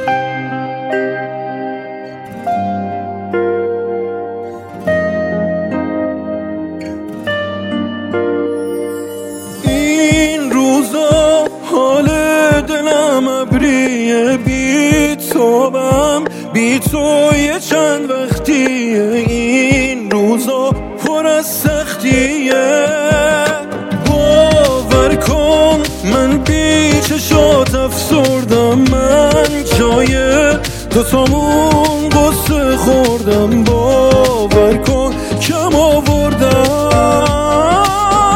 این روزا حال دلم ابریه، بی تابم بی تو یه چند وقتیه. این روزا پر از سختیه، باور کن من بی چشات افسردم، من جای دوتامون قصه خوردم، باور کن کم آوردم.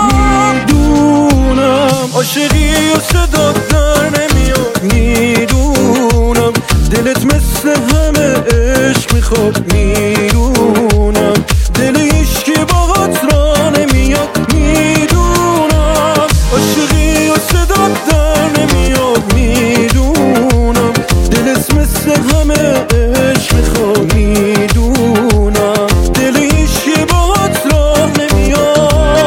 میدونم عاشقی و صدات در نمیاد، میدونم دلت مثل همه عشق میخواد، میدونم دل هیچکی باهات را نمیاد، میدونم عاشقی و صدات در نمیاد، میدونم دلت مثل همه عشق میخواد، میدونم دل هیچکی باهات را نمیاد.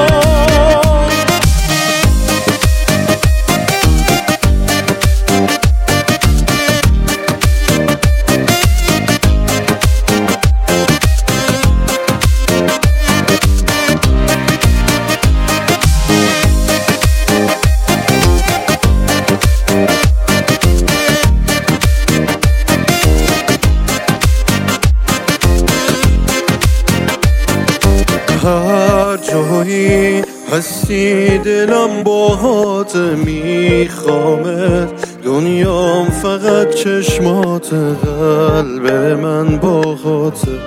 هر جایی هستی دلم باهات میخوامت، دنیام فقط چشمات، قلب من باهاته.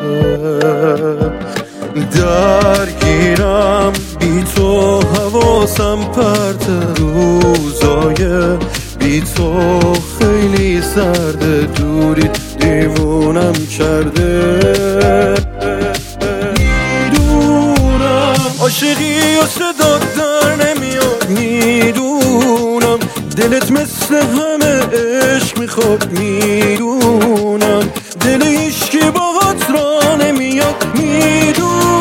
درگیرم بی تو حواسم پرت، روزای بی تو خیلی سرده، دوری دیوونم کرده. عاشقی و صدات در نمیاد، میدونم دلت مثل همه عشق میخواد، میدونم دل هیچکی باهات را نمیاد، میدونم